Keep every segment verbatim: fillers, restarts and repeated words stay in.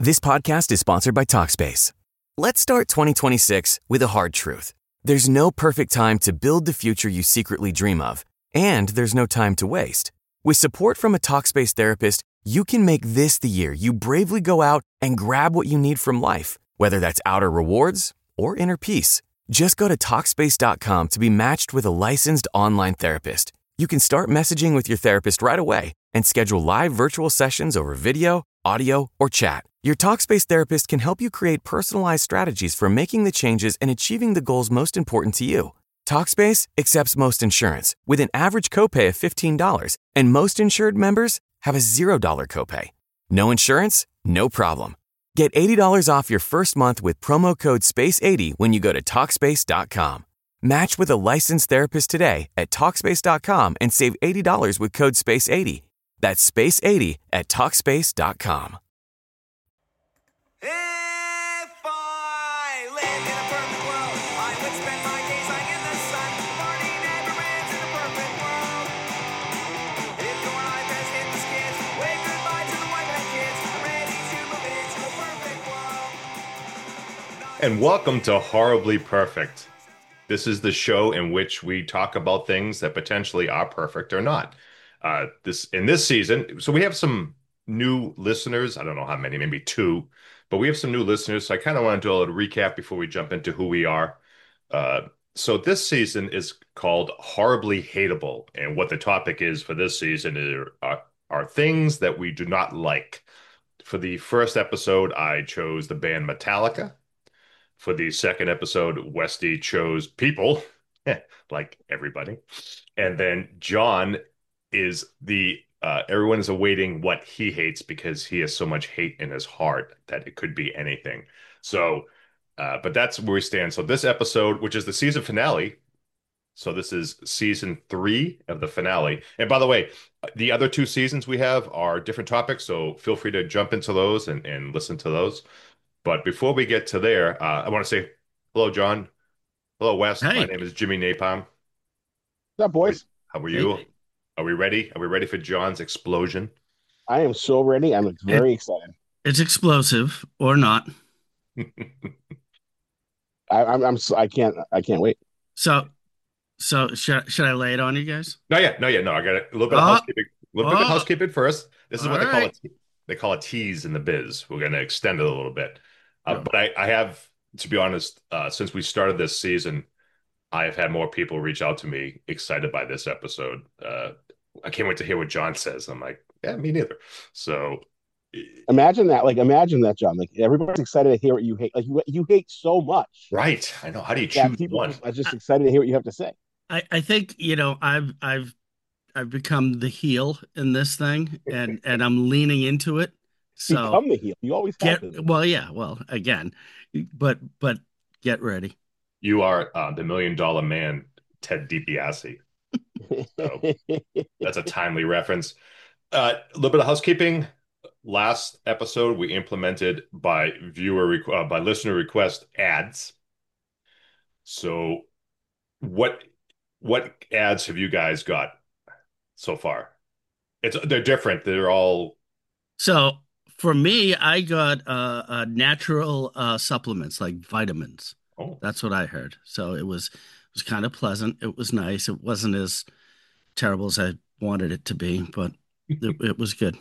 This podcast is sponsored by Talkspace. Let's start twenty twenty-six with a hard truth. There's no perfect time to build the future you secretly dream of, and there's no time to waste. With support from a Talkspace therapist, you can make this the year you bravely go out and grab what you need from life, whether that's outer rewards or inner peace. Just go to Talkspace dot com to be matched with a licensed online therapist. You can start messaging with your therapist right away and schedule live virtual sessions over video, audio, or chat. Your Talkspace therapist can help you create personalized strategies for making the changes and achieving the goals most important to you. Talkspace accepts most insurance with an average copay of fifteen dollars, and most insured members have a zero dollars copay. No insurance? No problem. Get eighty dollars off your first month with promo code space eighty when you go to Talkspace dot com. Match with a licensed therapist today at Talkspace dot com and save eighty dollars with code space eighty. That's space eighty at Talkspace dot com. If I lived in a perfect world, I would spend my days lying in the sun. Party never ends in a perfect world. If your iPads hit the skids, wave goodbye to the white man kids. I'm ready to move into a perfect world. And welcome to Horribly Perfect. This is the show in which we talk about things that potentially are perfect or not. Uh, this in this season, so we have some new listeners. I don't know how many, maybe two, but we have some new listeners. So I kind of want to do a little recap before we jump into who we are. Uh, so this season is called Horribly Hateable, and what the topic is for this season is, are, are things that we do not like. For the first episode, I chose the band Metallica. For the second episode, Westy chose people, like everybody. And then John is the, uh, everyone is awaiting what he hates because he has so much hate in his heart that it could be anything. So, uh, but that's where we stand. So this episode, which is the season finale, so this is season three of the finale. And by the way, the other two seasons we have are different topics, so feel free to jump into those and, and listen to those. But before we get to there, uh, I want to say hello, John. Hello, Wes. Hey. My name is Jimmy Napalm. What's up, boys? How are you? Hey. Are we ready? Are we ready for John's explosion? I am so ready. I'm very excited. It's explosive or not. I, I'm, I'm, so- I can't, I can't wait. So, so should should I lay it on you guys? No, yeah, no, yeah, no. I got a little bit of Oh. housekeeping. A little bit of Oh. housekeeping first. This is All what they call right. it. They call it tease in the biz. We're going to extend it a little bit. Uh, Yeah. But I, I have, to be honest, uh, since we started this season, I have had more people reach out to me excited by this episode. Uh, I can't wait to hear what John says. I'm like, yeah, me neither. So, Imagine that. Like, imagine that, John. Like, everybody's excited to hear what you hate. Like, you, you hate so much right. I know. How do you that choose people one? are just excited to hear what you have to say. I I think you know I've I've I've become the heel in this thing, and and I'm leaning into it. So Become the heel. You always have get to. well, yeah, well, again, but but get ready. You are uh, the million dollar man, Ted DiBiase. So that's a timely reference. Uh, a little bit of housekeeping. Last episode, we implemented by viewer requ- uh, by listener request ads. So, what what ads have you guys got so far? It's they're different. They're all So for me, I got uh, uh natural uh supplements like vitamins. oh That's what I heard. So it was it was kind of pleasant. It was nice. It wasn't as terrible as I wanted it to be, but it, it was good.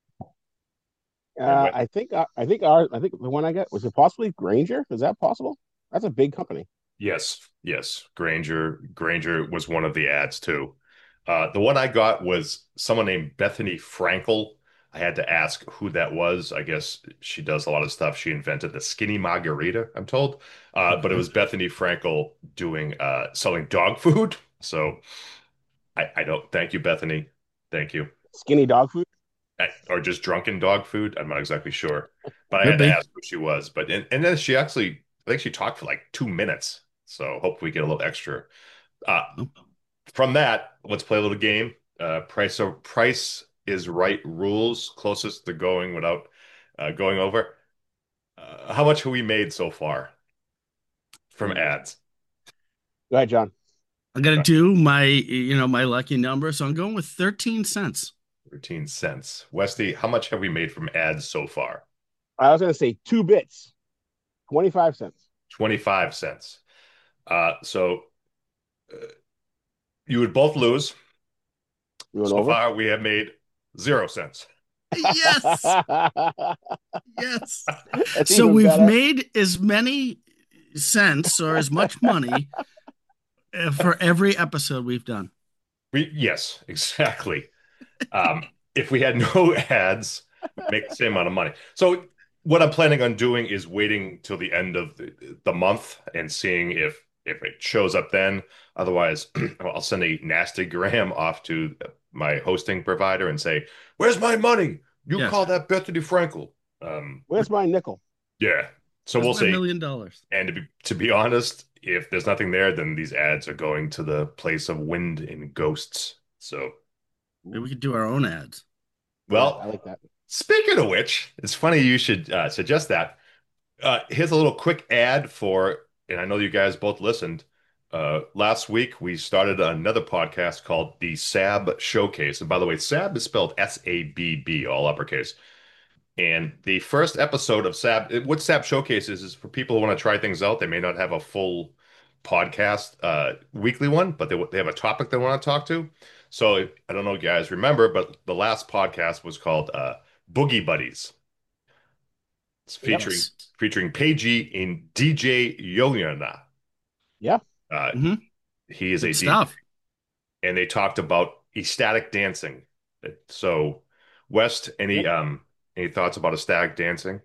Uh, I think, uh, I think our, I think the one I got was it possibly Granger? Is that possible? That's a big company. yes, yes. Granger Granger was one of the ads too. Uh, the one I got was someone named Bethany Frankel. I had to ask who that was. I guess she does a lot of stuff. She invented the skinny margarita, I'm told. Uh, but it was Bethany Frankel doing uh, selling dog food. So I, I don't. Thank you, Bethany. Thank you. Skinny dog food. I- Or just drunken dog food. I'm not exactly sure, but I Could had to be. ask who she was. But and, and then she actually, I think she talked for like two minutes. So hopefully we get a little extra. Uh, from that, let's play a little game. Uh, price of price is right rules. Closest to going without uh, going over. Uh, how much have we made so far from ads? Go ahead, John. I'm gonna do my you know my lucky number, so I'm going with thirteen cents. thirteen cents. Westy, how much have we made from ads so far? I was going to say two bits, twenty-five cents. twenty-five cents. Uh, so uh, you would both lose. You went So over? far, we have made zero cents. Yes. Yes. That's So even we've better. made as many cents or as much money uh, for every episode we've done. We, yes, exactly. Um, if we had no ads, we'd make the same amount of money. So what I'm planning on doing is waiting till the end of the, the month and seeing if if it shows up then. Otherwise, I'll send a nasty gram off to my hosting provider and say, "Where's my money? You Yes. call that Bethany Frankel." Um, Where's my nickel? yeah. So That's we'll my see. million dollars. And to be to be honest, if there's nothing there, then these ads are going to the place of wind and ghosts. So, Maybe we could do our own ads. well, Yeah, I like that. speaking of which, it's funny you should uh, suggest that. Uh, here's a little quick ad for, and I know you guys both listened. Uh, last week, we started another podcast called the S A B Showcase. And by the way, S A B is spelled S A B B, all uppercase. And the first episode of S A B, what S A B Showcase is, is for people who want to try things out. They may not have a full podcast, uh, weekly one, but they, they have a topic they want to talk to. So I don't know if you guys remember, but the last podcast was called uh, Boogie Buddies. It's featuring Yes. featuring Paigey and D J Yoyana. Yeah. Uh, hmm he is a Good D J, stuff. and they talked about ecstatic dancing. So, West, any Yep. um any thoughts about ecstatic dancing?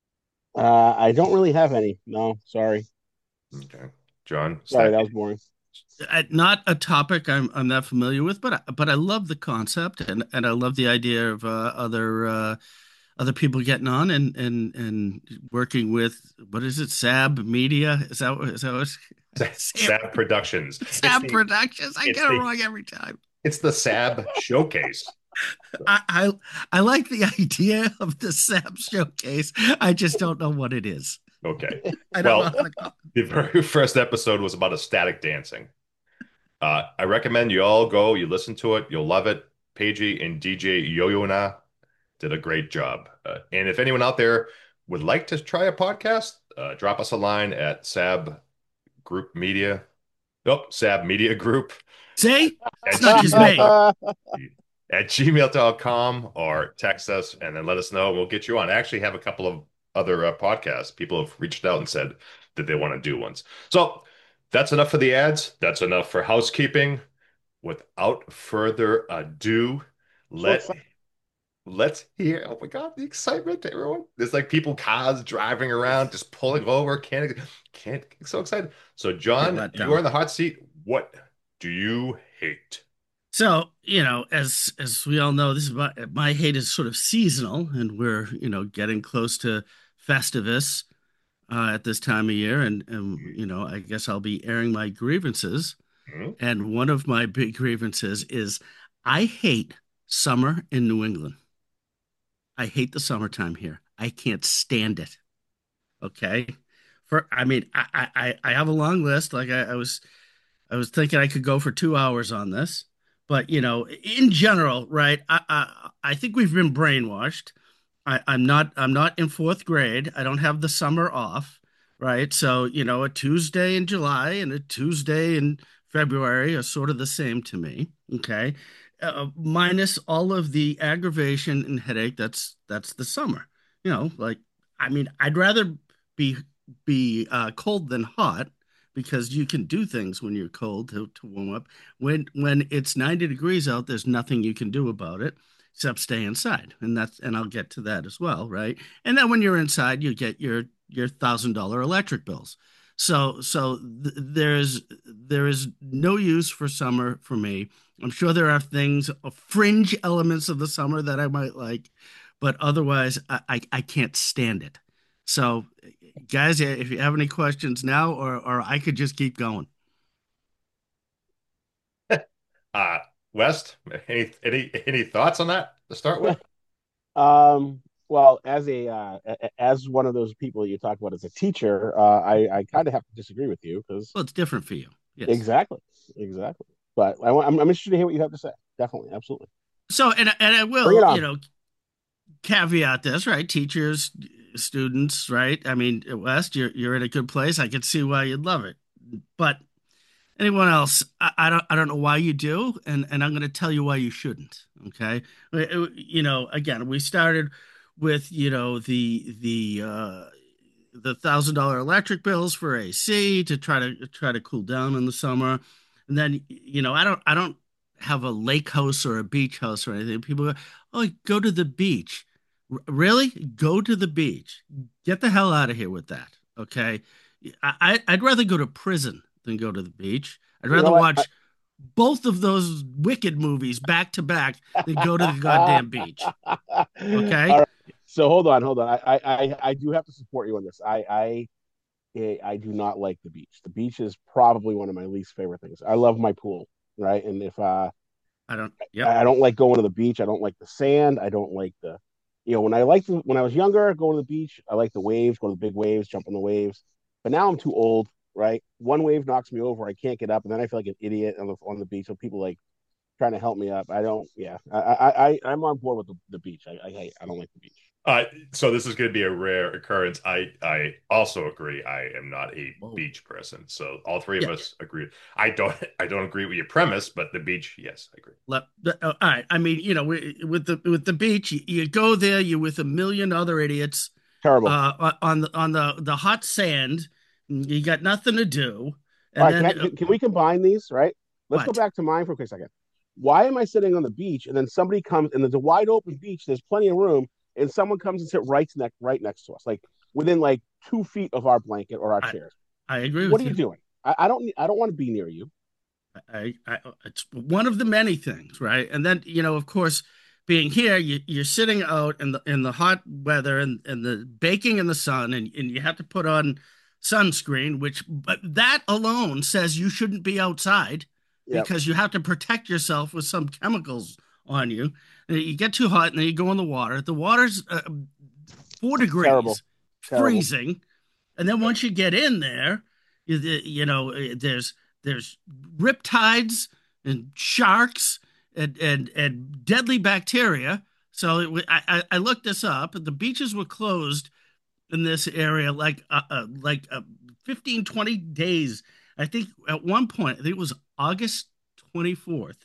Uh, I don't really have any. No, sorry. Okay, John, Sorry, ecstatic. that was boring. Uh, Not a topic I'm I'm not familiar with, but I, but I love the concept and and I love the idea of uh, other uh, other people getting on and and and working with what is it, S A B Media? Is that what- is that what S A B Productions. It's S A B the Productions? I it's get it the wrong every time. it's the S A B Showcase. I, I I like the idea of the S A B showcase. I just don't know what it is. Okay. I don't Well, know how to call the very first episode was about ecstatic dancing. Uh, I recommend you all go, you listen to it, you'll love it. Paigey and D J Yoyona did a great job. Uh, and if anyone out there would like to try a podcast, uh, drop us a line at S A B Group Media. Nope, S A B Media Group See? at It's not just gmail me. at gmail dot com or text us and then let us know. We'll get you on. I actually have a couple of other uh, podcasts. People have reached out and said that they want to do ones. So that's enough for the ads. That's enough for housekeeping. Without further ado, let excited. let's hear. Oh my God, the excitement, everyone! There's like people, cars driving around, just pulling over. Can't can't get so excited. So, John, let you down. are in the hot seat. What do you hate? So, you know, as as we all know, this is my, my hate is sort of seasonal, and we're, you know, getting close to Festivus uh, at this time of year, and and you know, I guess I'll be airing my grievances. Hmm? And one of my big grievances is I hate summer in New England. I hate the summertime here. I can't stand it. Okay. For I mean, I I I have a long list. Like I, I was I was thinking I could go for two hours on this, but you know, in general, right? I I, I think we've been brainwashed. I, I'm not I'm not in fourth grade. I don't have the summer off, right? So, you know, a Tuesday in July and a Tuesday in February are sort of the same to me. Okay. Uh, minus all of the aggravation and headache that's that's the summer. You know, like I mean, I'd rather be be uh, cold than hot because you can do things when you're cold to, to warm up. When when it's ninety degrees out, there's nothing you can do about it except stay inside. And that's and I'll get to that as well, right? And then when you're inside, you get your your thousand dollar electric bills. So so th- there's there is no use for summer for me. I'm sure there are things, uh, fringe elements of the summer that I might like, but otherwise I, I, I can't stand it. So guys, if you have any questions now, or or I could just keep going. Uh, West, any any any thoughts on that to start with? Um, well, as a uh, as one of those people you talk about as a teacher, uh, I I kind of have to disagree with you because Well, it's different for you. Yes. exactly, exactly. But I, I'm I'm interested to hear what you have to say. Definitely, absolutely. So and and I Bring it will, on. you know, caveat this, right? Teachers, students, right? I mean, West, you're you're in a good place. I can see why you'd love it. But anyone else, I, I don't I don't know why you do, and and I'm going to tell you why you shouldn't. Okay, you know, again, we started with you know the the uh, the thousand dollar electric bills for A C to try to try to cool down in the summer, and then you know I don't I don't have a lake house or a beach house or anything. People go, oh, go to the beach. R- really? Go to the beach. Get the hell out of here with that. Okay. I, I I'd rather go to prison than go to the beach. I'd You rather know what? watch both of those Wicked movies back to back than go to the goddamn beach. Okay. All right. So hold on, hold on. I, I, I do have to support you on this. I, I, eh, I do not like the beach. The beach is probably one of my least favorite things. I love my pool, right? And if uh, I don't. Yep. I don't like going to the beach. I don't like the sand. I don't like the, you know, when I liked when I was younger, going to the beach. I like the waves, go to the big waves, jump on the waves. But now I'm too old, right? One wave knocks me over, I can't get up, and then I feel like an idiot on the on the beach. So people like trying to help me up. I don't. Yeah, I I, I I'm on board with the, the beach. I I hate. I don't like the beach. Uh, so this is going to be a rare occurrence. I I also agree. I am not a Whoa. beach person. So all three of Yeah. us agree. I don't I don't agree with your premise, but the beach, yes, I agree. Let, uh, all right. I mean, you know, wi- with the with the beach, you, you go there. You're with a million other idiots Terrible. uh, on the on the the hot sand. You got nothing to do, and All right, then can, I, can, can we combine these? Right. Let's what? go back to mine for a quick second. Why am I sitting on the beach and then somebody comes and there's a wide open beach? There's plenty of room, and someone comes and sit right next right next to us, like within like two feet of our blanket or our I, chairs. I agree What with are you you. doing? I, I don't. I don't want to be near you. I, I, it's one of the many things, right? And then, you know, of course, being here, you, you're sitting out in the in the hot weather and, and the baking in the sun, and, and you have to put on sunscreen, which but that alone says you shouldn't be outside Yep. because you have to protect yourself with some chemicals on you. And you get too hot, and then you go in the water. The water's uh, four degrees, Terrible. Terrible. freezing. And then once you get in there, you, you know, there's there's riptides and sharks and and, and deadly bacteria. So it, I I looked this up. The beaches were closed in this area like uh, uh, like uh, fifteen, twenty days. I think at one point, I think it was August twenty-fourth.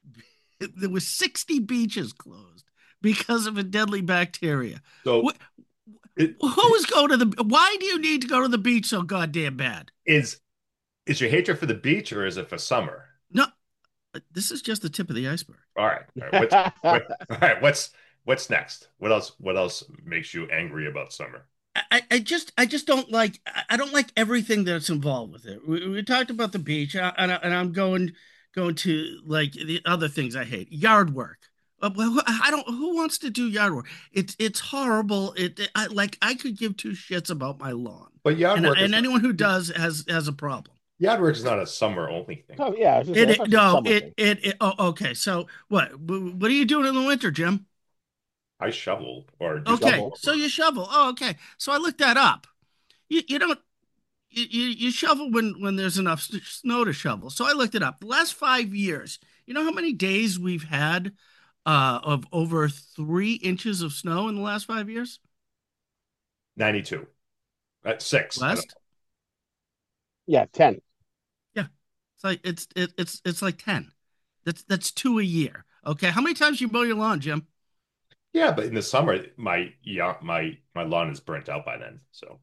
There were sixty beaches closed because of a deadly bacteria. So What, it, who is going to the? Why do you need to go to the beach so goddamn bad? is is your hatred for the beach or is it for summer? No, this is just the tip of the iceberg. All right. All right. What's, what, all right. What's what's next? What else? What else makes you angry about summer? I, I just I just don't like I don't like everything that's involved with it. We, we talked about the beach, and, I, and I'm going going to like the other things I hate. Yard work. Uh, well, I don't. Who wants to do yard work? It's it's horrible. It, it I, like I could give two shits about my lawn, But yard and work is and not, anyone who does has has a problem. yard work is not a summer only thing. Oh yeah. I was just It, saying, it that's a no summer it, thing. it it oh okay. So what what are you doing in the winter, Jim? I shovel or do Okay, shovel. so you shovel. Oh, okay. So I looked that up. You you don't you, you you shovel when when there's enough s- snow to shovel. So I looked it up. The last five years, you know how many days we've had uh of over three inches of snow in the last five years? ninety-two. At six. I don't West? Yeah, ten. Yeah. It's like it's it, it's it's like ten. That's that's two a year. Okay. How many times you mow your lawn, Jim? Yeah, but in the summer, my yeah, my my lawn is burnt out by then. So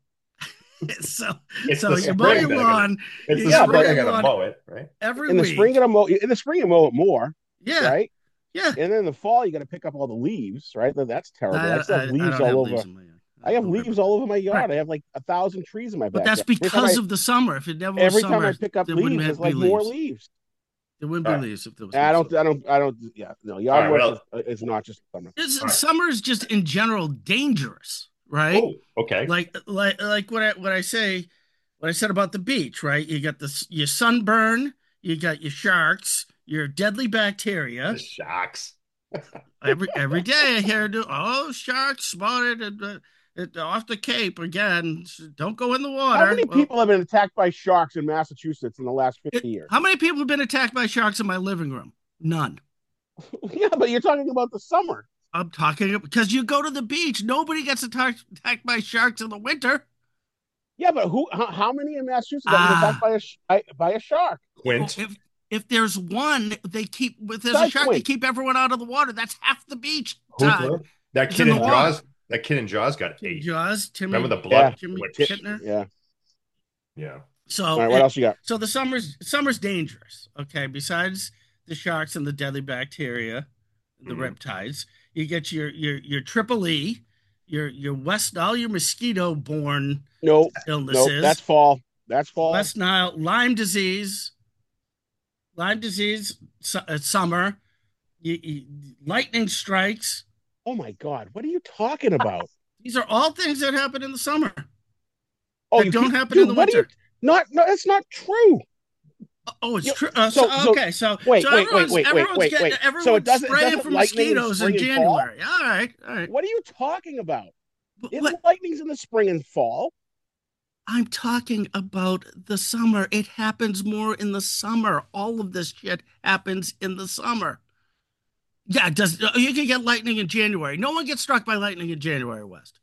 So it's so the you mow spring your that I gotta, lawn. it's You the Yeah, spring but- I your gotta lawn mow it, right? every In the week. spring, you gotta mow. In the spring, you mow it more, Yeah. right? Yeah. And then in the fall, you got to pick up all the leaves, right? That- That's terrible. I, I, still I, have I leaves don't all have over. leaves in my yard. I have Don't worry leaves about all over my yard. Right. I have like a thousand trees in my But backyard. that's Every time because I- of the summer. If it never was every summer, time I pick up there leaves, wouldn't there's have like be more leaves. leaves. There wouldn't All be right. leaves if there was I no don't, summer. I don't, I don't. Yeah, no, yard All right, work well- is, is not just summer. It's, All right. Summer is just in general dangerous, right? Oh, okay. Like like like what I what I say, what I said about the beach, right? You got this your sunburn, you got your sharks, your deadly bacteria. The sharks. Every every day I hear, oh, sharks spotted at, uh, at, off the Cape again. Don't go in the water. How many Well, people have been attacked by sharks in Massachusetts in the last it- fifty years? how many people have been attacked by sharks in my living room? None. Yeah, but you're talking about the summer. I'm talking because you go to the beach. Nobody gets attacked, attacked by sharks in the winter. Yeah, but who? How, how many in Massachusetts that was attacked Ah, by a sh- by a shark? oh, Quint. if if there's one, they keep if there's a Besides shark, they Quint, keep everyone out of the water. That's half the beach who's time That is kid in the in yeah, water. Jaws. That kid in Jaws got Jimmy eight. Jaws, Remember Timmy the yeah, blood? Jimmy Ti- Which, Pittner. yeah. yeah. All So right, what it else you got? so the summer's summer's dangerous. Okay, besides the sharks and the deadly bacteria, the Mhm. riptides, you get your your your triple E, your your West Nile, your mosquito borne Nope, nope. That's illnesses, fall. That's fall. West Nile, Lyme disease, Lyme disease, su- uh, summer, you, you, lightning strikes. Oh my God, what are you talking about? These are all things that happen in the summer Oh, that you don't keep, happen in dude. the What are you? winter. Not, no, that's not true. Oh, it's You true. Uh, so so so okay, so wait, so wait, wait, everyone's wait, wait, everyone's wait, getting wait. So it everyone's doesn't it spraying doesn't for lightning in mosquitoes in spring and fall? January. All right, all right. What are you talking about? But It what lightnings in the spring and fall. I'm talking about the summer. It happens more in the summer. All of this shit happens in the summer. Yeah, it does you can get lightning in January? No one gets struck by lightning in January, West.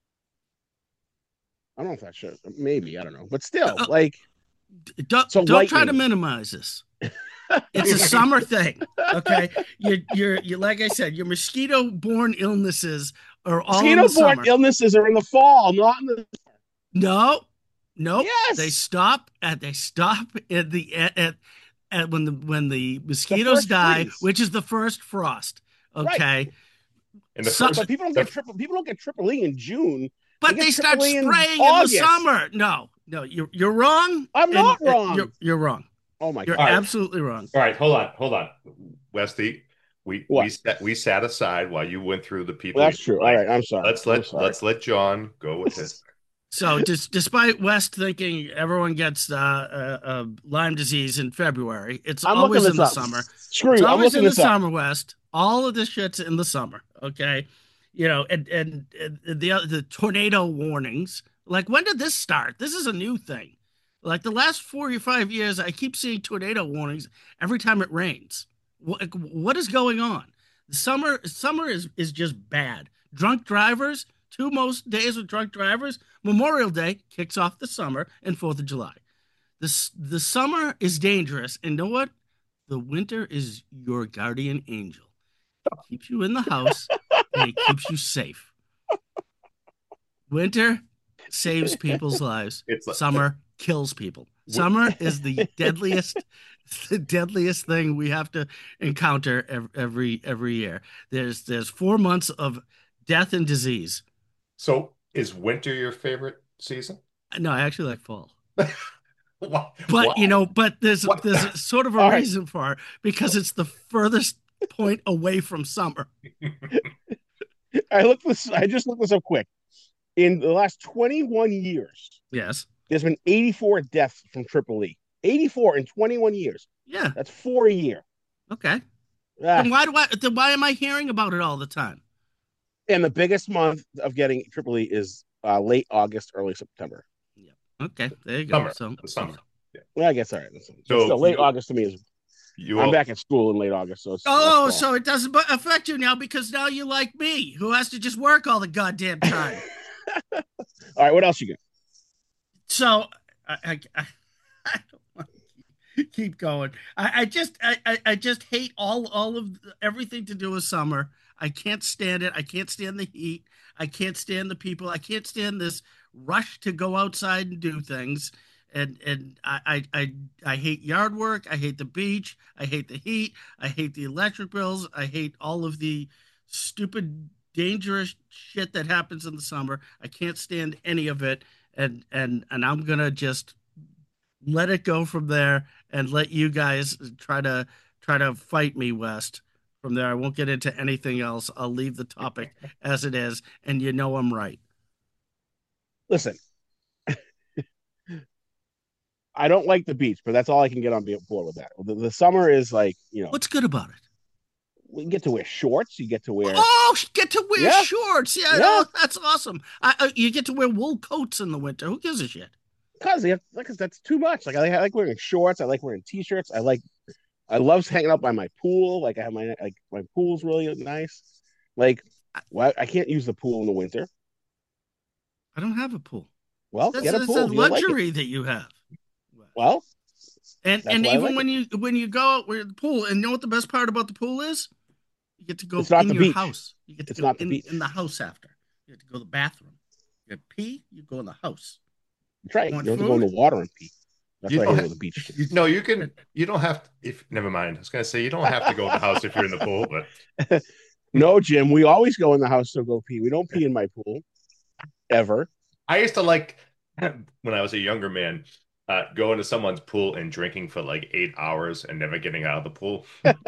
I don't know if that's true. Maybe I don't know, but Uh, still, uh, like don't so don't try to lightning. minimize this. It's a summer thing. Okay. You're you're you like I said, your mosquito borne illnesses are all in the Mosquito-borne summer. illnesses are in the fall, not in the. No, nope. They Yes, stop at they stop at the at, at, at when the when the the mosquitoes first die, freeze. which is the first frost. Right, Okay. And the So, first, but people don't the get triple. People don't get triple E in June. They but get they start triple E in spraying in the August. summer. No, no, you're you're wrong, I'm and not uh, you're wrong. you're wrong. Oh my You're all God. right, absolutely wrong. all right. Hold on, hold on, Westy. We we What? sat we sat aside while you went through the people Well, you that's true. All like. right, I'm sorry. Let's I'm let sorry. let's let John go with his. So, dis- despite West thinking everyone gets uh, uh, uh, Lyme disease in February, it's I'm looking always in this the up. summer. Screw It's you. I'm always looking in the this up. summer, West. All of this shit's in the summer. Okay, you know, and and, and the the tornado warnings. Like, when did this start? This is a new thing. Like the last four or five years, I keep seeing tornado warnings every time it rains. What what is going on? Summer summer is is just bad. Drunk drivers. Two most days with drunk drivers. Memorial Day kicks off the summer and fourth of July. The, the summer is dangerous. And you know what? The winter is your guardian angel. It keeps you in the house and it keeps you safe. Winter saves people's lives. It's like, Summer kills people. Summer is the deadliest, the deadliest thing we have to encounter every every year. There's there's four months of death and disease. so is winter your favorite season? No, I actually like fall. Why? But you know, but there's What? there's sort of a All right. reason for it because it's the furthest point away from summer. I looked this. I just looked this up quick. In the last twenty-one years, Yes. there's been eighty-four deaths from triple E. eighty-four in twenty-one years. Yeah. That's four a year. Okay. Ah, Then why do I then why am I hearing about it all the time? and the biggest month of getting triple E is uh, late August, early September. Yeah. Okay. There you go. Summer. So The summer. Yeah. Well, I guess all right. So, So still, late you- August to me is. You I'm all, back at school in late August, so it's. Oh, that's fall. so it doesn't bu- affect you now because now you like me, who has to just work all the goddamn time. All right, what else you got? So I, I, I, I don't want to keep going. I, I just I, I, I just hate all all of everything to do with summer. I can't stand it. I can't stand the heat. I can't stand the people. I can't stand this rush to go outside and do things. And and I I I, I hate yard work. I hate the beach. I hate the heat. I hate the electric bills. I hate all of the stupid dangerous shit that happens in the summer. I can't stand any of it. And and and I'm gonna just let it go from there and let you guys try to try to fight me, West. From there, I won't get into anything else. I'll leave the topic as it is, and you know I'm right. Listen, I don't like the beach, but that's all I can get on board with that. The, the summer is like, you know, What's good about it? we get to wear shorts. You get to wear. Oh, you get to wear Yeah. shorts. Yeah, Yeah. no, that's awesome. I, I, you get to wear wool coats in the winter. Who gives a shit? Because like, that's too much. Like I, I like wearing shorts. I like wearing t-shirts. I like, I love hanging out by my pool. Like I have my like my pool's really nice. Like Well, I can't use the pool in the winter. I don't have a pool. Well, That's, get a that's pool. a if you don't like it. luxury that you have. Well, And that's and why I even like when it. you when you go out with the pool, and you know what the best part about the pool is? You get to go It's not in the your beach. house. You get to It's go not the in, beach. in the house after. You get to go to the bathroom. You pee, you go in the house. That's right. You Want don't have to go in food? the water and pee. That's You what I don't hate ha- about the beach. You, no, you can. You don't have to. If never mind, I was gonna say you don't have to go in the house if you're in the pool, but No, Jim, we always go in the house to go pee. We don't pee in my pool ever. I used to like when I was a younger man, uh, going to someone's pool and drinking for like eight hours and never getting out of the pool.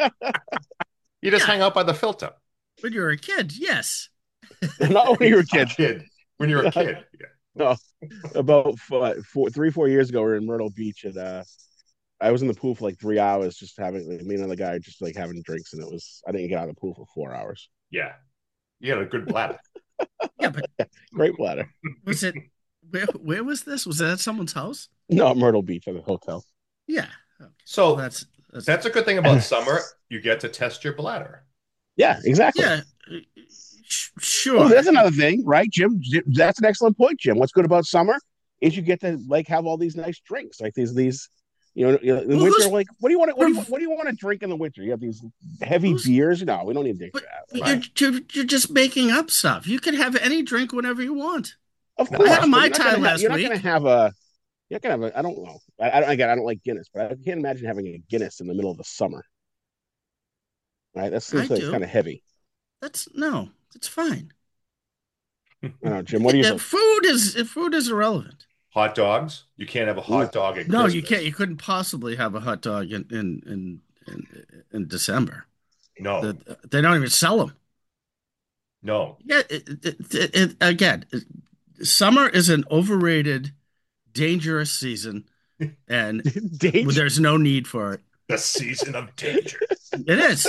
You just Yeah. hang out by the filter. When you're a kid, yes. Not when you were a A kid. kid. When you're a kid. Yeah. No, about four, four, three, four years ago, we were in Myrtle Beach, and uh, I was in the pool for like three hours, just having like, me and another guy just like having drinks, and it was I didn't get out of the pool for four hours. Yeah. You had a good bladder. Yeah, but Great bladder. was it where where was this? Was that at someone's house? No, Myrtle Beach at the hotel. Yeah. Okay. So Well, that's that's, that's a good thing about summer. You get to test your bladder. Yeah, exactly. yeah. sh- Sure. Oh, that's another thing, right, Jim? Jim- That's an excellent point, Jim. What's good about summer is you get to like have all these nice drinks, like these these. You know, you know, in the Well, winter, who's- like, what do you want to what do you what do you want to drink in the winter? You have these heavy Who's- beers. No, we don't need to drink But that. Right. you're, you're, you're just making up stuff. You can have any drink whenever you want. Of I course, had a but Mai you're not Tai gonna have- last You're not week. going to have a. You're not going to have a. I don't know. I, I don't. Again, I don't like Guinness, but I can't imagine having a Guinness in the middle of the summer. Right? That seems I like do. kind of heavy. That's no, it's fine. I don't know, Jim. What do you Uh, think? food is food is irrelevant. Hot dogs. You can't have a hot Ooh. dog at No, Christmas. you can't. You couldn't possibly have a hot dog in in in in, in December. No, The- they don't even sell them. no. Yeah, it, it, it, it- again, summer is an overrated, dangerous season, and Danger. there's no need for it. The season of danger. It is.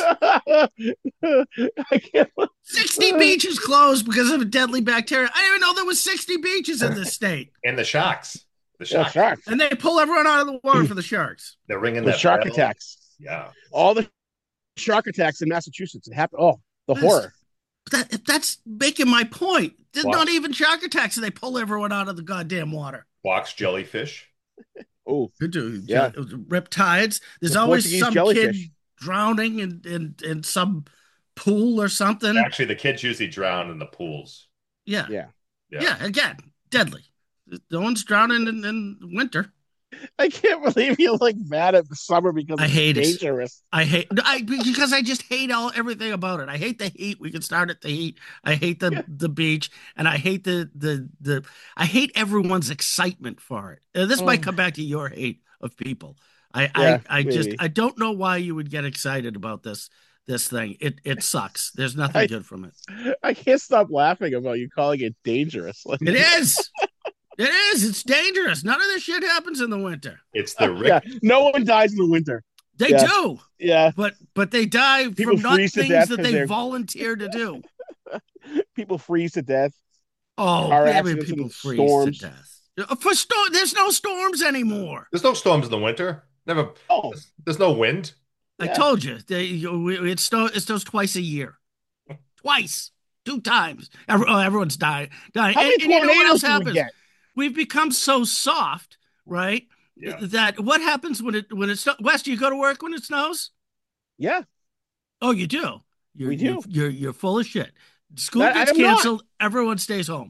I can't. sixty beaches closed because of a deadly bacteria. I didn't even know there was sixty beaches in this state. And the sharks. The Yeah, sharks. sharks. And they pull everyone out of the water for the sharks. They're ringing The that shark bell. attacks. Yeah. All the shark attacks in Massachusetts. It happened. Oh, the Yes. horror. That, that's making my point. There's Wow. not even shark attacks, and they pull everyone out of the goddamn water. Box jellyfish. Oh, Could do. Yeah. Riptides. There's The always Portuguese some jellyfish. kid drowning in, in, in some pool or something. Actually, the kids usually drown in the pools. Yeah. yeah. Yeah. Yeah. Again, deadly. No one's drowning in, in winter. I can't believe you're like mad at the summer because I it's hate it. dangerous. I hate I because I just hate all everything about it. I hate the heat. We can start at the heat. I hate the Yeah. the beach, and I hate the the the I hate everyone's excitement for it. Uh, this Oh. might come back to your hate of people. I Yeah, I I just maybe. I don't know why you would get excited about this this thing. It it sucks. There's nothing I- good from it. I can't stop laughing about you calling it dangerous. Like, It is. It is. It's dangerous. None of this shit happens in the winter. It's the yeah, Rick. no one dies in the winter. They Yeah. do, Yeah, but but they die People from not freeze to things death that 'cause they they're- volunteer to do. people freeze to death. Oh, Car yeah, but accidents people and freeze storms. to death. Uh, For storm, there's no storms anymore. There's no storms in the winter. Never. Oh, There's no wind. I Yeah. told you, they, you it, snow, it snows twice a year, twice, two times. Every, oh, everyone's dying. dying. how And, many and you know what tornadoes else do we happens? get? We've become so soft, right? Yeah. That what happens when it when it snows? Wes, do you go to work when it snows? Yeah, Oh, you do. You're, We do. You're, you're you're full of shit. School I- gets I'm not. canceled. Everyone stays home.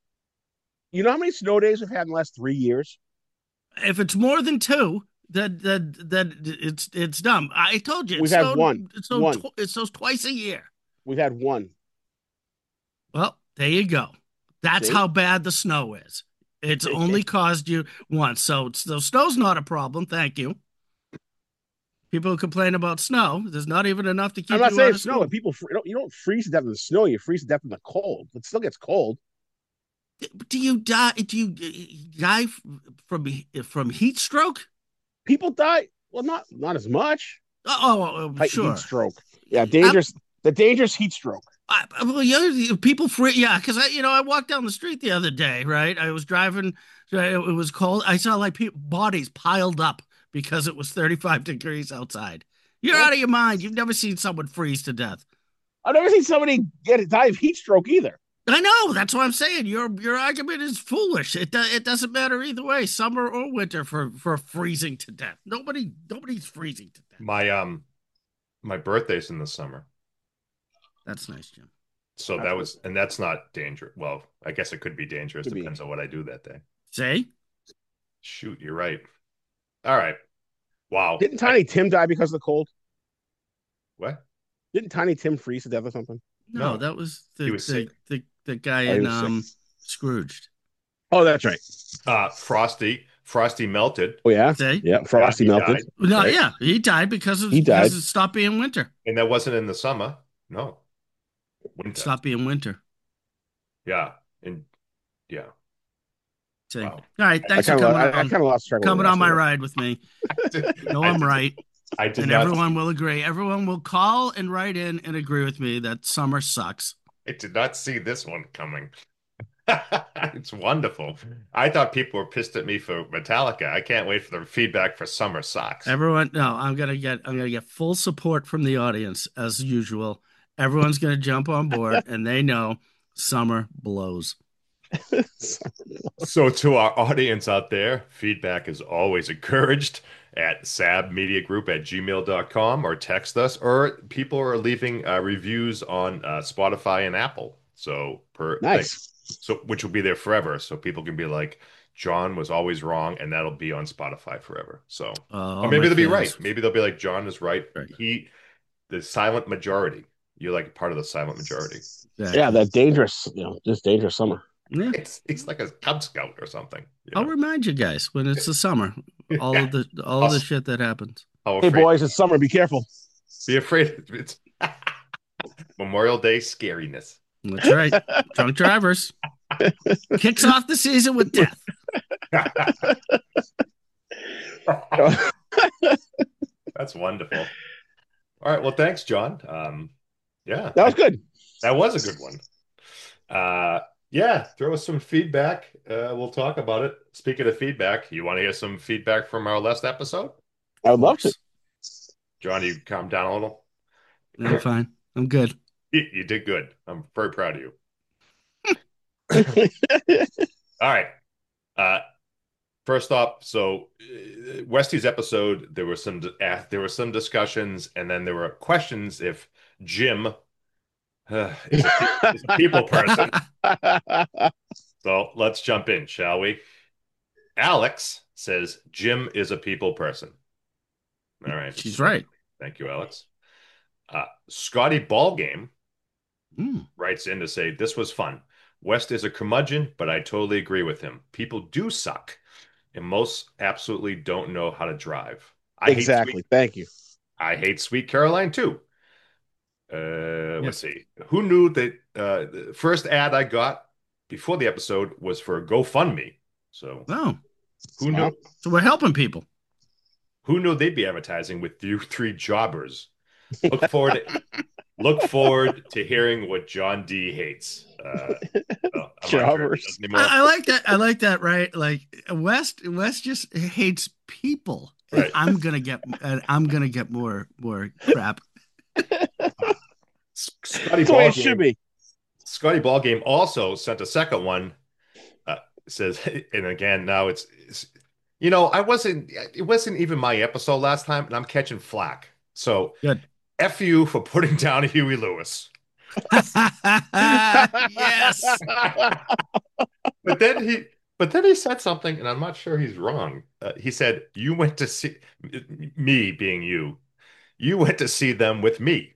you know how many snow days we've had in the last three years? If it's more than two, then then then it's it's dumb. I told you. It We've had snowed- one. It snows, One. tw- it snows twice a year. We've had one. Well, there you go. That's See? how bad the snow is. It's only caused you once. So, so snow's not a problem. Thank you. People who complain about snow, there's not even enough to keep I'm not you saying out of snow. school. But people, fr- you don't, you don't freeze to death in the snow. You freeze to death in the cold. It still gets cold. Do you die? Do you die from from heat stroke? People die. Well, not not as much. Oh, oh, oh, Like sure. heat stroke. Yeah, dangerous. the dangerous heat stroke. I, well, yeah, people free, yeah, because I, you know, I walked down the street the other day, right? I was driving, it was cold. I saw like people, bodies piled up because it was thirty-five degrees outside. You're Yeah. out of your mind. You've never seen someone freeze to death. I've never seen somebody get die of heat stroke either. I know. That's what I'm saying. Your your argument is foolish. It do, it doesn't matter either way, summer or winter, for for freezing to death. Nobody nobody's freezing to death. My um my birthday's in the summer. That's nice, Jim. So that was, and that's not dangerous. Well, I guess it could be dangerous. Could be. Depends on what I do that day. Say, Shoot, you're right. All right. Wow. Didn't Tiny Tim die because of the cold? What? Didn't Tiny Tim freeze to death or something? no, No. that was the He was the, sick. the the guy Oh, he in was sick. um Scrooged. Oh, that's right. Uh, Frosty. Frosty melted, Oh yeah, Say, yeah. Frosty Yeah, he melted. died. no, Right. yeah, he died because of He died. because it stopped being winter. and that wasn't in the summer. No. It Winter. stopped being winter. Yeah. And yeah. Say, Wow. all right, I thanks for kind of, coming I, I on kind of lost track. of coming what on my else ride with me. No, I I'm did- right. I did And not. everyone will agree. Everyone will call and write in and agree with me that summer sucks. I did not see this one coming. It's wonderful. I thought people were pissed at me for Metallica. I can't wait for the feedback for Summer Socks. Everyone, no, I'm gonna get, I'm gonna get full support from the audience as usual. Everyone's gonna jump on board, and they know summer blows. So to our audience out there, feedback is always encouraged at sabmediagroup at gmail dot com, or text us, or people are leaving uh, reviews on uh, Spotify and Apple. So per Nice. so which will be there forever. So people can be like, John was always wrong, and that'll be on Spotify forever. So Uh, or maybe my they'll be fans- right. Maybe they'll be like, John is right. Right. He the silent majority. You're like part of the silent majority. Exactly. Yeah, that dangerous, you know, just dangerous summer. Yeah. It's it's like a Cub Scout or something. you I'll know? remind you guys when it's the summer, all Yeah. of the all of the Awesome. shit that happens. How Hey afraid- boys, it's summer. Be careful. Be afraid. It's Memorial Day scariness. That's right. Drunk drivers kicks off the season with death. That's wonderful. All right. Well, thanks, John. Um, yeah, That was good. that was a good one. Uh, yeah, throw us some feedback. Uh, we'll talk about it. Speaking of feedback, you want to hear some feedback from our last episode? I would love to. John, you calm down a little. I'm fine. I'm good. You, you did good. I'm very proud of you. All right. Uh, first off, so uh, Westy's episode, there were some uh, there were some discussions, and then there were questions if Jim uh, is, a, is a people person. So let's jump in, shall we? Alex says Jim is a people person. All right. She's right. Thank you, Alex. Uh, Scotty Ballgame Mm. writes in to say, this was fun. West is a curmudgeon, but I totally agree with him. People do suck, and most absolutely don't know how to drive. I Exactly. Hate Sweet, Thank you. I hate Sweet Caroline too. Uh, let's see. Who knew that uh, the first ad I got before the episode was for GoFundMe? So Oh, who knew? Well. so we're helping people. Who knew they'd be advertising with you three jobbers? Look forward to, look forward to hearing what John D hates. Uh, well, I'm not sure if he Jobbers. does anymore. I, I like that. I like that. Right? Like West. West just hates people. Right. I'm gonna get. uh, I'm gonna get more more crap. Scotty That's the way it should Ballgame, be. Scotty Ballgame also sent a second one. Uh, says, and again, now it's, it's, you know, I wasn't. It wasn't even my episode last time, and I'm catching flack. So Good. F you for putting down Huey Lewis. Yes. But then he, but then he said something, and I'm not sure he's wrong. Uh, he said, "You went to see me, being you. You went to see them with me."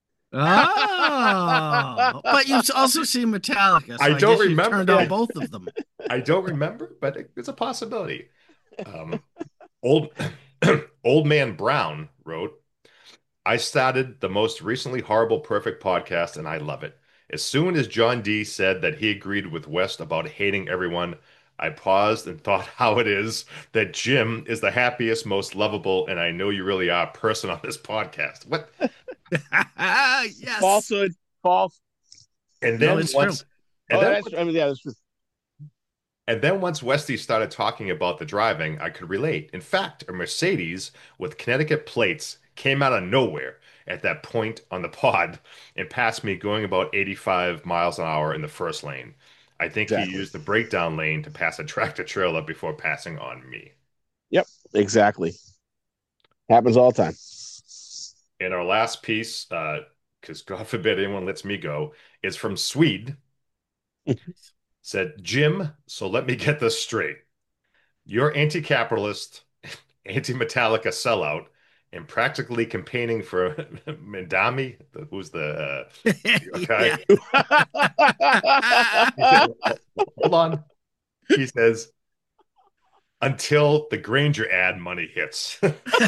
Oh, but you've also seen Metallica. So I I, don't guess you've remember turned that. on both of them. I don't remember, but it, it's a possibility. Um, old old man Brown wrote, "I started the most recently horrible perfect podcast, and I love it. As soon as John D said that he agreed with West about hating everyone, I paused and thought how it is that Jim is the happiest, most lovable, and I know you really are person on this podcast. What?" Yes. Falsehood. False. And No, then it's once, true. and Oh, then that's, I mean, yeah, that's true. And then once Westy started talking about the driving, I could relate. In fact, a Mercedes with Connecticut plates came out of nowhere, at that point on the pod and passed me going about eighty-five miles an hour in the first lane. I think he Exactly. used the breakdown lane to pass a tractor trailer before passing on me. Yep, exactly. Happens all the time. And our last piece, uh, because God forbid anyone lets me go, is from Swede. Said, Jim, so let me get this straight. You're anti-capitalist, anti-Metallica sellout, and practically campaigning for Mandami, who's the uh, okay. Yeah. He said, hold on. He says, until the Granger ad money hits.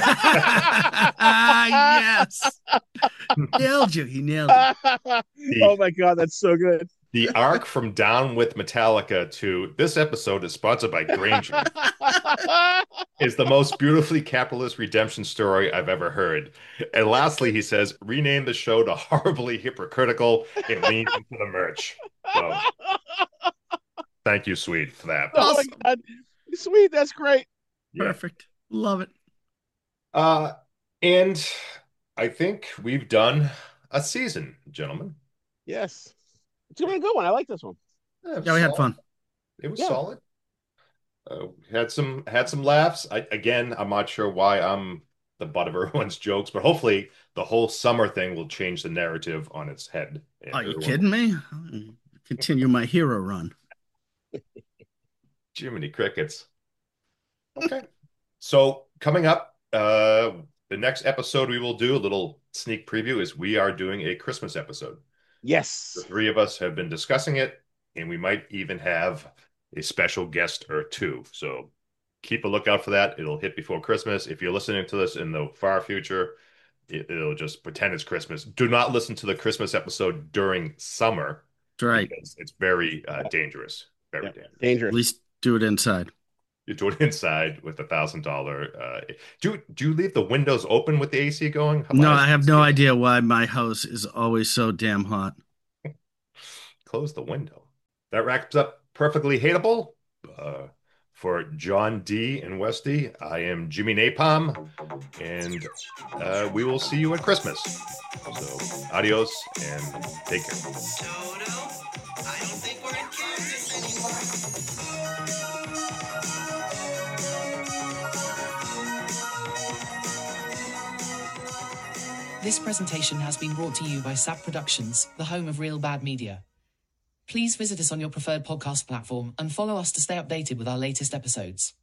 Yes. Nailed you. He nailed you. Oh my God, that's so good. The arc from Down with Metallica to this episode is sponsored by Granger is the most beautifully capitalist redemption story I've ever heard. And lastly, he says, rename the show to Horribly Hypocritical and lean into the merch. So thank you, Sweet, for that. Oh Awesome. my God. Sweet, that's great. Yeah. Perfect. Love it. Uh, and I think we've done a season, gentlemen. Yes. It's gonna be a good one. I like this one. Yeah, Yeah, we had solid. fun. It was Yeah. solid. Uh, had some had some laughs. I, again, I'm not sure why I'm the butt of everyone's jokes, but hopefully the whole summer thing will change the narrative on its head. And Are you everyone- kidding me? Continue my hero run. Jiminy crickets. Okay. So coming up, uh, the next episode we will do, a little sneak preview, is we are doing a Christmas episode. Yes. The three of us have been discussing it, and we might even have a special guest or two. So keep a lookout for that. It'll hit before Christmas. If you're listening to this in the far future, it, it'll just pretend it's Christmas. Do not listen to the Christmas episode during summer. That's right. Because it's very uh, dangerous. Very Yep. dangerous. Dangerous. At least do it inside. You do it inside with a thousand dollar. Uh, do do you leave the windows open with the A C going? How No, about I have no idea why my house is always so damn hot. Close the window. That wraps up Perfectly Hateable. Uh, for John D. and Westy, I am Jimmy Napalm, and uh, we will see you at Christmas. So, adios and take care. Toto, I don't think we're in Kansas anymore. This presentation has been brought to you by S A P Productions, the home of Real Bad Media. Please visit us on your preferred podcast platform and follow us to stay updated with our latest episodes.